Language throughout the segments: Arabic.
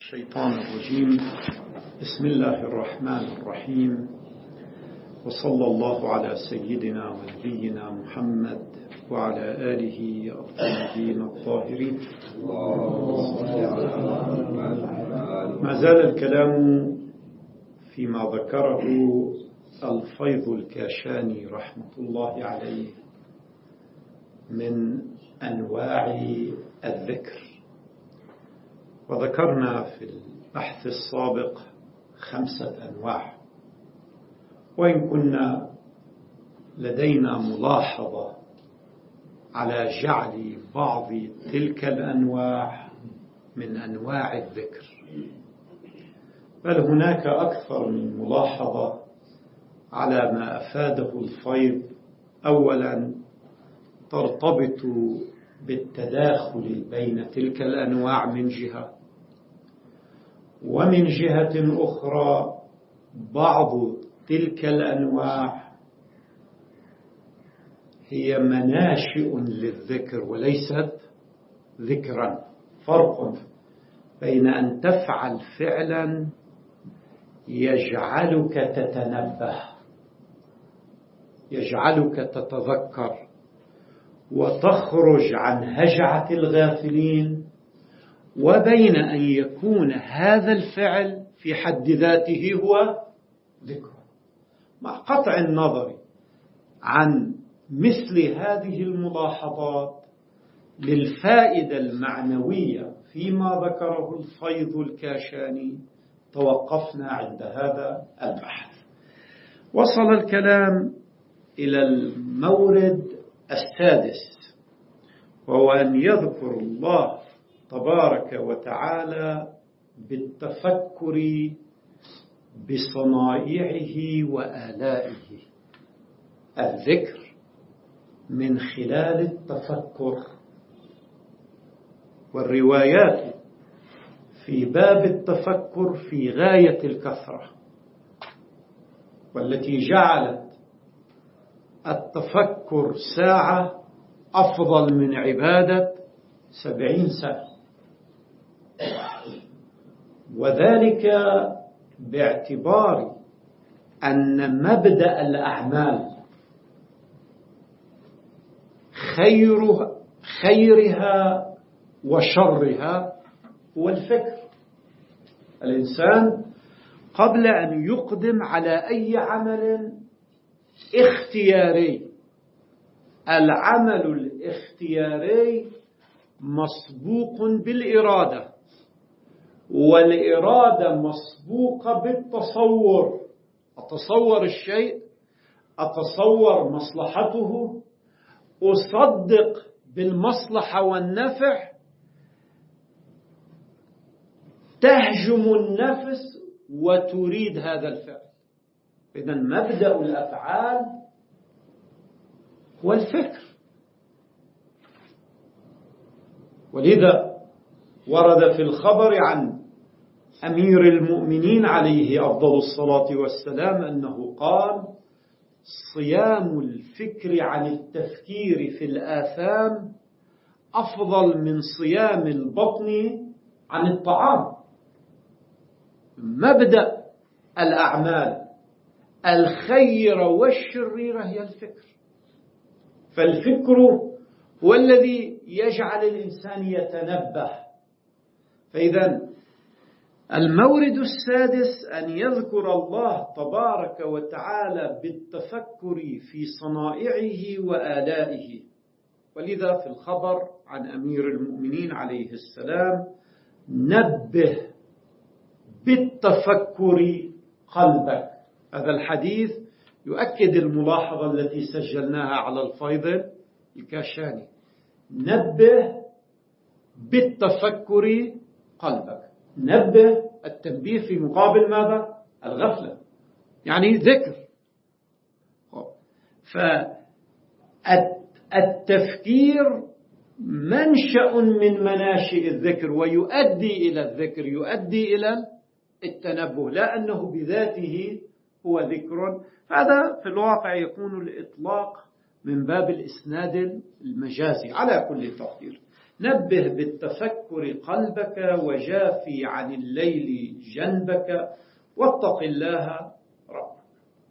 الشيطان الرجيم. بسم الله الرحمن الرحيم، وصلى الله على سيدنا ونبينا محمد وعلى آله الطيبين الطاهرين. ما زال الكلام فيما ذكره الفيض الكاشاني رحمة الله عليه من أنواع الذكر، وذكرنا في البحث السابق 5 أنواع، وإن كنا لدينا ملاحظة على جعل بعض تلك الأنواع من أنواع الذكر، بل هناك أكثر من ملاحظة على ما أفاده الفيض. أولا ترتبط بالتداخل بين تلك الأنواع من جهة، ومن جهة أخرى بعض تلك الأنواع هي مناشئ للذكر وليست ذكرا. فرق بين أن تفعل فعلا يجعلك تتنبه، يجعلك تتذكر وتخرج عن هجعة الغافلين، وبين أن يكون هذا الفعل في حد ذاته هو ذكر، مع قطع النظر عن مثل هذه الملاحظات للفائدة المعنوية فيما ذكره الفيض الكاشاني. توقفنا عند هذا البحث. وصل الكلام إلى المورد السادس، وهو أن يذكر الله تبارك وتعالى بالتفكر بصنائعه وآلائه. الذكر من خلال التفكر، والروايات في باب التفكر في غاية الكثرة، والتي جعلت التفكر ساعة أفضل من عبادة 70 سنة، وذلك باعتبار أن مبدأ الأعمال خيرها وشرها هو الفكر. الإنسان قبل أن يقدم على أي عمل اختياري، العمل الاختياري مسبوق بالإرادة، والإرادة مسبوقة بالتصور. أتصور الشيء، أتصور مصلحته، أصدق بالمصلحة والنفع، تهجم النفس وتريد هذا الفعل. إذن مبدأ الأفعال هو الفكر. ولذا ورد في الخبر عن أمير المؤمنين عليه أفضل الصلاة والسلام أنه قال: صيام الفكر عن التفكير في الآثام أفضل من صيام البطن عن الطعام. مبدأ الأعمال الخيرة والشريرة هي الفكر، فالفكر هو الذي يجعل الإنسان يتنبه. فإذا المورد السادس أن يذكر الله تبارك وتعالى بالتفكر في صنائعه وآلائه. ولذا في الخبر عن أمير المؤمنين عليه السلام: نبه بالتفكر قلبك. هذا الحديث يؤكد الملاحظة التي سجلناها على الفيض الكاشاني: نبه بالتفكر قلبك. نبه، التنبيه في مقابل ماذا؟ الغفلة، يعني ذكر. فالتفكير منشأ من مناشئ الذكر، ويؤدي إلى الذكر، يؤدي إلى التنبه، لا أنه بذاته هو ذكر. هذا في الواقع يكون الإطلاق من باب الإسناد المجازي على كل تقدير. نبه بالتفكر قلبك وجافي عن الليل جنبك واتق الله ربك.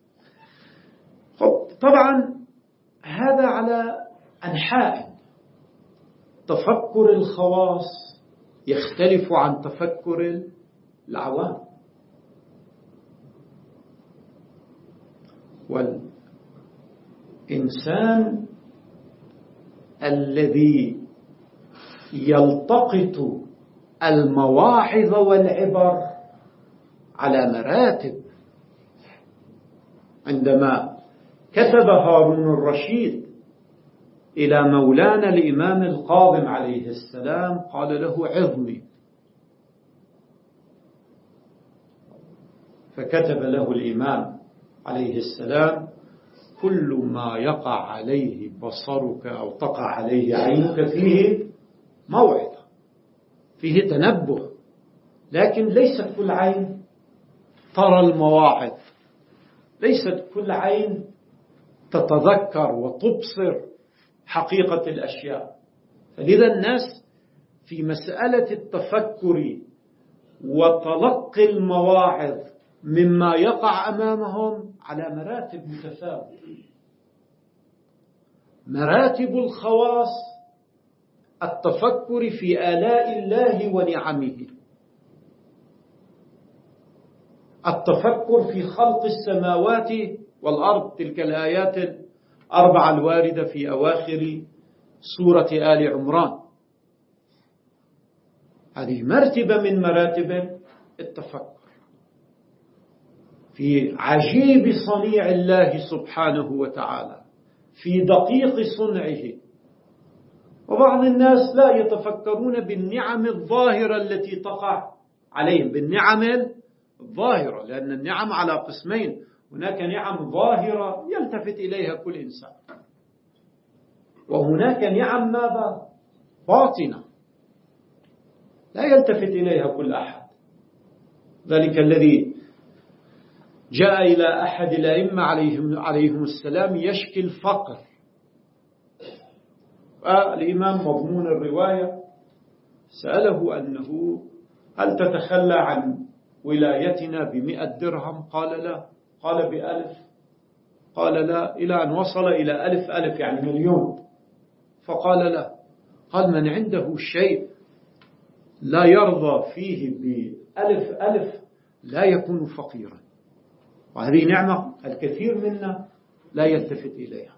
طبعا هذا على أنحاء. تفكر الخواص يختلف عن تفكر العوام، والإنسان الذي يلتقط المواعظ والعبر على مراتب. عندما كتب هارون الرشيد إلى مولانا الإمام القاظم عليه السلام قال له عظني، فكتب له الإمام عليه السلام كل ما يقع عليه بصرك أو تقع عليه عينك فيه موعظة، فيه تنبه، لكن ليست كل عين ترى المواعظ، ليست كل عين تتذكر وتبصر حقيقة الأشياء. فلذا الناس في مسألة التفكر وتلقي المواعظ مما يقع أمامهم على مراتب متفاوتة. مراتب الخواص التفكر في آلاء الله ونعمه، التفكر في خلق السماوات والأرض، تلك الآيات الأربعة الواردة في أواخر سورة آل عمران، هذه مرتبة من مراتب التفكر في عجيب صنيع الله سبحانه وتعالى، في دقيق صنعه. وبعض الناس لا يتفكرون بالنعم الظاهرة التي تقع عليهم، بالنعم الظاهرة، لأن النعم على قسمين، هناك نعم ظاهرة يلتفت إليها كل إنسان، وهناك نعم ماذا؟ باطنة لا يلتفت إليها كل أحد. ذلك الذي جاء إلى أحد الأئمة عليهم السلام يشكي الفقر، الإمام مضمون الرواية سأله أنه هل تتخلى عن ولايتنا ب100 درهم؟ قال لا. قال ب1000؟ قال لا، إلى أن وصل إلى 1000 يعني مليون، فقال لا. قال من عنده شيء لا يرضى فيه ب1000 لا يكون فقيرا، وهذه نعمة الكثير منا لا يلتفت إليها.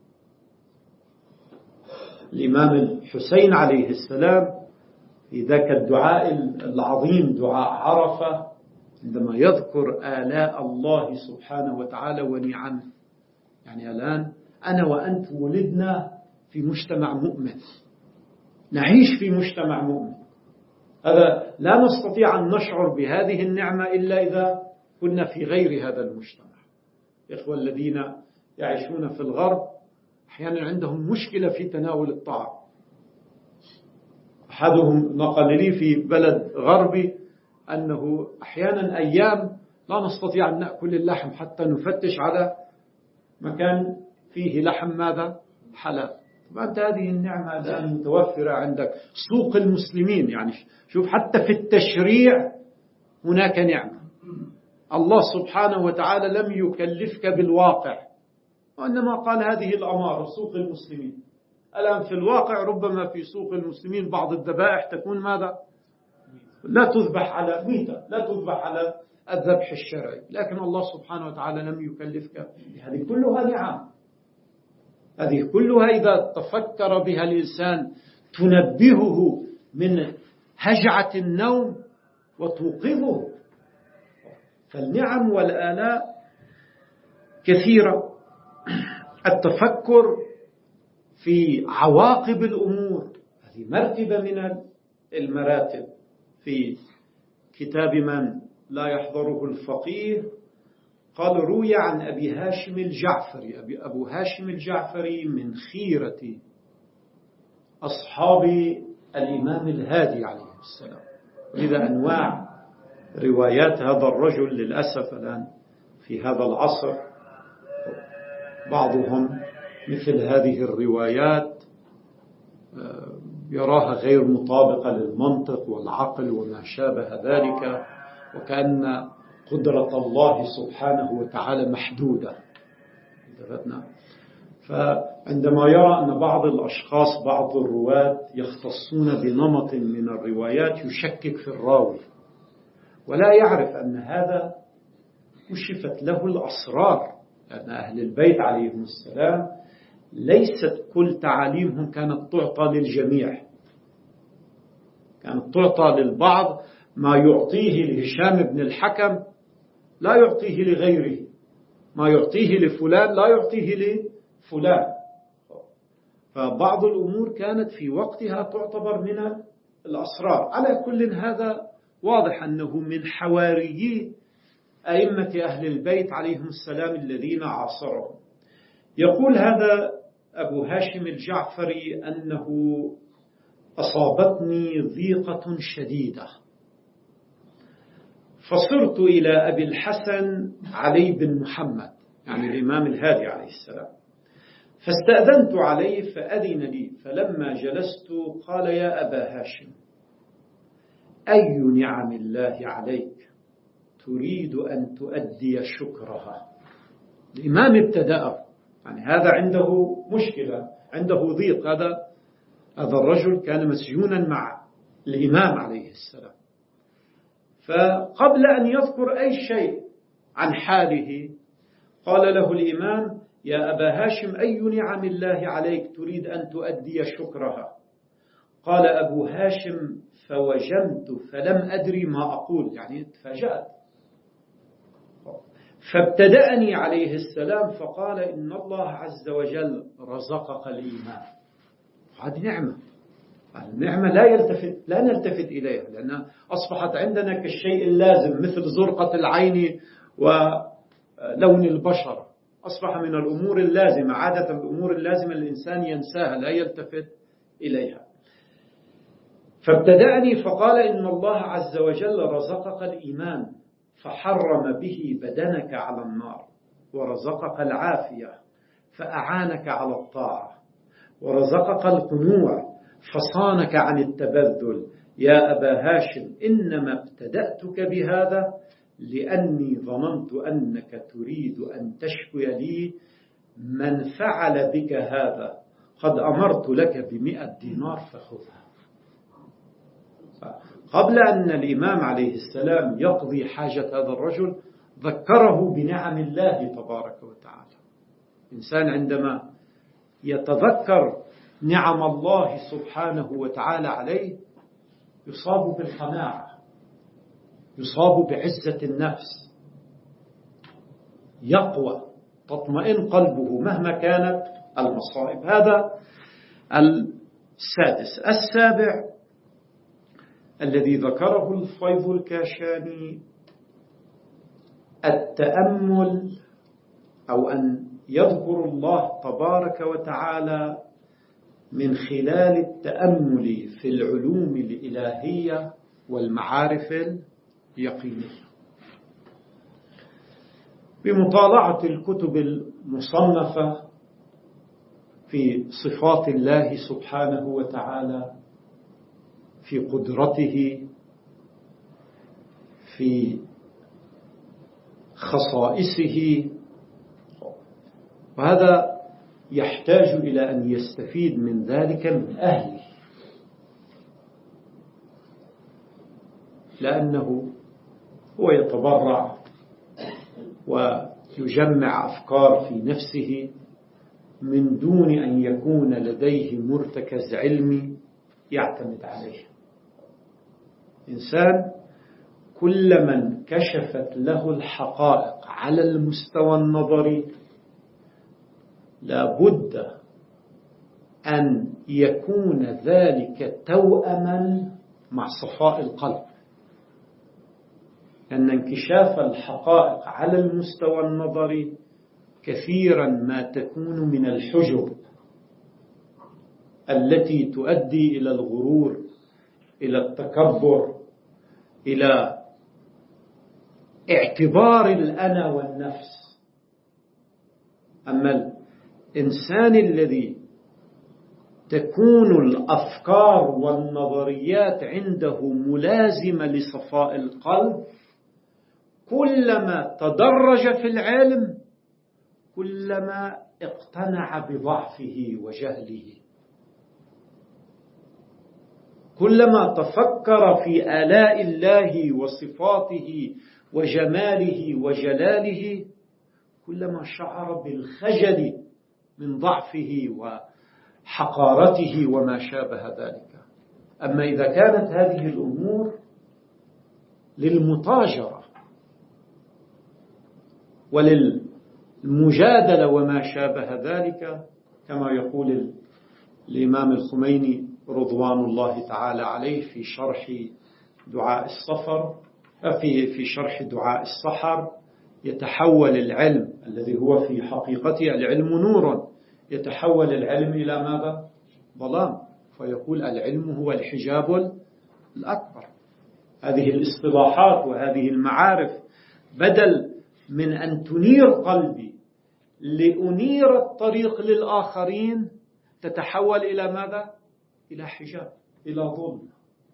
الإمام الحسين عليه السلام في ذاك الدعاء العظيم دعاء عرفة، عندما يذكر آلاء الله سبحانه وتعالى ونعمه، يعني الآن أنا وأنت ولدنا في مجتمع مؤمن، نعيش في مجتمع مؤمن، هذا لا نستطيع أن نشعر بهذه النعمة إلا إذا كنا في غير هذا المجتمع. إخوة الذين يعيشون في الغرب أحيانا عندهم مشكلة في تناول الطعام. أحدهم نقل لي في بلد غربي أنه أحيانا أيام لا نستطيع أن نأكل اللحم حتى نفتش على مكان فيه لحم ماذا؟ حلال. فأنت هذه النعمة الآن متوفرة عندك، سوق المسلمين، يعني شوف حتى في التشريع هناك نعمة. الله سبحانه وتعالى لم يكلفك بالواقع، وإنما قال هذه الأمارة سوق المسلمين. الآن في الواقع ربما في سوق المسلمين بعض الذبائح تكون ماذا؟ لا تذبح على ميتة، لا تذبح على الذبح الشرعي، لكن الله سبحانه وتعالى لم يكلفك. هذه كلها نعم، هذه كلها إذا تفكر بها الإنسان تنبهه من هجعة النوم وتوقظه. فالنعم والآلاء كثيرة. التفكر في عواقب الأمور هذه مرتبة من المراتب. في كتاب من لا يحضره الفقيه قال روي عن أبي هاشم الجعفري، أبو هاشم الجعفري من خيرة أصحاب الإمام الهادي عليه السلام. لذا أنواع روايات هذا الرجل للأسف الآن في هذا العصر بعضهم مثل هذه الروايات يراها غير مطابقة للمنطق والعقل وما شابه ذلك، وكأن قدرة الله سبحانه وتعالى محدودة. فعندما يرى أن بعض الأشخاص، بعض الرواة يختصون بنمط من الروايات، يشكك في الراوي ولا يعرف أن هذا كشفت له الأسرار، لأن أهل البيت عليهم السلام ليست كل تعاليمهم كانت تعطى للجميع، كانت تعطى للبعض. ما يعطيه لهشام بن الحكم لا يعطيه لغيره، ما يعطيه لفلان لا يعطيه لفلان. فبعض الأمور كانت في وقتها تعتبر من الأسرار. على كل هذا واضح أنه من حواريي أئمة أهل البيت عليهم السلام الذين عاصرهم. يقول هذا أبو هاشم الجعفري أنه أصابتني ضيقة شديدة، فصرت إلى أبي الحسن علي بن محمد، يعني الإمام الهادي عليه السلام، فاستأذنت عليه فأذن لي، فلما جلست قال: يا أبا هاشم، أي نعم الله عليك تريد أن تؤدي شكرها؟ الإمام ابتدأ، يعني هذا عنده مشكلة، عنده ضيق. هذا الرجل كان مسجونا مع الإمام عليه السلام، فقبل أن يذكر أي شيء عن حاله قال له الإمام: يا أبا هاشم، أي نعم الله عليك تريد أن تؤدي شكرها؟ قال أبو هاشم: فوجمت فلم أدري ما أقول، يعني تفاجأت. فابتدأني عليه السلام فقال: إن الله عز وجل رزقك الإيمان. هذه نعمة، النعمة لا نلتفت إليها، لأنها أصبحت عندنا كالشيء اللازم، مثل زرقة العين ولون البشرة، أصبح من الأمور اللازمة. عادة الأمور اللازمة الإنسان ينساها، لا يلتفت إليها. فابتدأني فقال: إن الله عز وجل رزقك الإيمان فحرم به بدنك على النار، ورزقك العافية فأعانك على الطاعة، ورزقك القنوع فصانك عن التبذل. يا أبا هاشم، إنما ابتدأتك بهذا لأني ظننت أنك تريد أن تشكي لي من فعل بك هذا، قد أمرت لك ب100 دينار فخذها. قبل أن الإمام عليه السلام يقضي حاجة هذا الرجل ذكره بنعم الله تبارك وتعالى. الإنسان عندما يتذكر نعم الله سبحانه وتعالى عليه يصاب بالقناعة، يصاب بعزة النفس، يقوى، تطمئن قلبه مهما كانت المصائب. هذا السادس. السابع الذي ذكره الفيض الكاشاني: التأمل، أو أن يذكر الله تبارك وتعالى من خلال التأمل في العلوم الإلهية والمعارف اليقينية، بمطالعة الكتب المصنفة في صفات الله سبحانه وتعالى، في قدرته، في خصائصه. وهذا يحتاج إلى أن يستفيد من ذلك من أهله، لأنه هو يتبرع ويجمع أفكار في نفسه من دون أن يكون لديه مرتكز علمي يعتمد عليه. إنسان كلما انكشفت له الحقائق على المستوى النظري لابد أن يكون ذلك توأما مع صفاء القلب، أن انكشاف الحقائق على المستوى النظري كثيرا ما تكون من الحجب التي تؤدي إلى الغرور، إلى التكبر، إلى اعتبار الأنا والنفس. أما الإنسان الذي تكون الأفكار والنظريات عنده ملازمة لصفاء القلب، كلما تدرج في العلم كلما اقتنع بضعفه وجهله، كلما تفكر في آلاء الله وصفاته وجماله وجلاله كلما شعر بالخجل من ضعفه وحقارته وما شابه ذلك. أما إذا كانت هذه الأمور للمتاجرة وللمجادلة وما شابه ذلك، كما يقول الإمام الخميني رضوان الله تعالى عليه في شرح دعاء السفر، في شرح دعاء السحر: يتحول العلم الذي هو في حقيقته العلم نور، يتحول العلم إلى ماذا؟ ظلام. فيقول العلم هو الحجاب الأكبر. هذه الاصطلاحات وهذه المعارف بدل من أن تنير قلبي لأنير الطريق للآخرين تتحول إلى ماذا؟ إلى حجاب، إلى ظلم.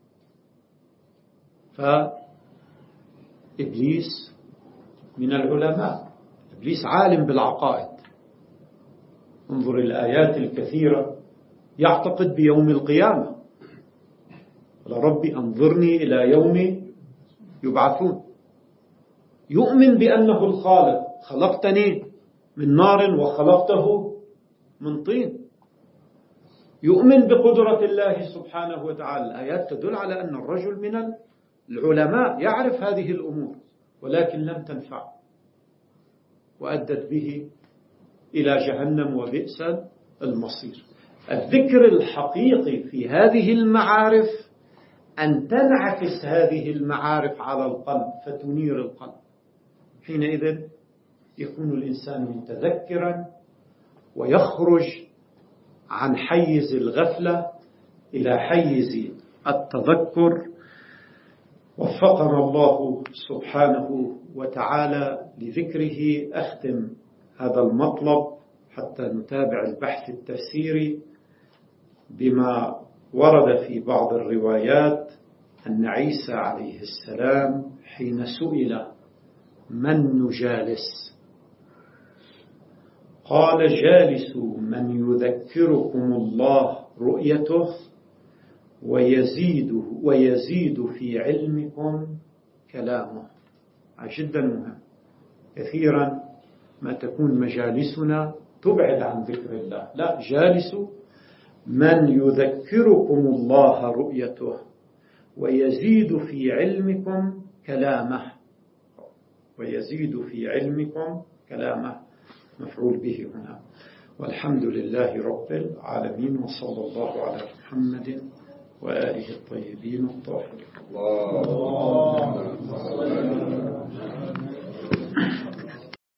فإبليس من العلماء، إبليس عالم بالعقائد. انظر الآيات الكثيرة، يعتقد بيوم القيامة: لربي أنظرني إلى يوم يبعثون. يؤمن بأنه الخالق، خلقتني من نار وخلقته من طين. يؤمن بقدرة الله سبحانه وتعالى. الآيات تدل على أن الرجل من العلماء يعرف هذه الأمور، ولكن لم تنفع وأدت به إلى جهنم وبئس المصير. الذكر الحقيقي في هذه المعارف أن تنعكس هذه المعارف على القلب فتنير القلب. حينئذ يكون الإنسان متذكرا ويخرج عن حيز الغفلة إلى حيز التذكر. وفقنا الله سبحانه وتعالى لذكره. أختم هذا المطلب حتى نتابع البحث التفسيري بما ورد في بعض الروايات أن عيسى عليه السلام حين سئل من نجالس قال: جالس من يذكركم الله رؤيته ويزيد في علمكم كلامه. جدا مهم. كثيرا ما تكون مجالسنا تبعد عن ذكر الله. لا، جالس من يذكركم الله رؤيته ويزيد في علمكم كلامه. ويزيد في علمكم كلامه مفعول به هنا. والحمد لله رب العالمين، وصلى الله على محمد وآله الطيبين الطاهرين.